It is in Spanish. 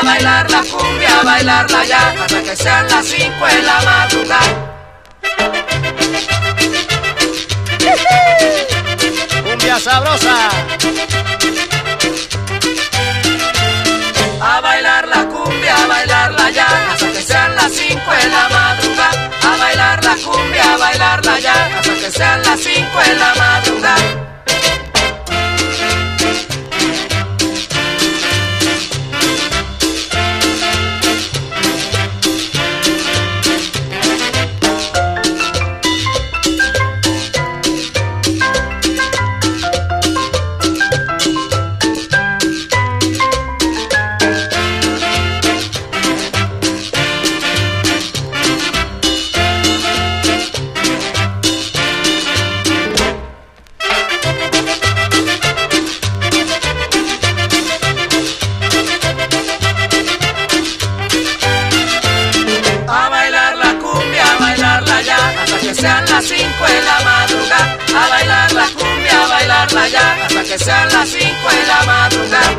a bailar la cumbia, a bailarla ya, hasta que sean las 5 de la madrugada. Cumbia sabrosa. A bailar la cumbia, a bailarla ya, hasta que sean las 5 de la madrugada. A bailar la cumbia, a bailarla ya, hasta que sean las 5 de la madrugada. Sean las 5 de la madrugada, a bailar la cumbia, a bailarla ya, hasta que sean las 5 de la madrugada.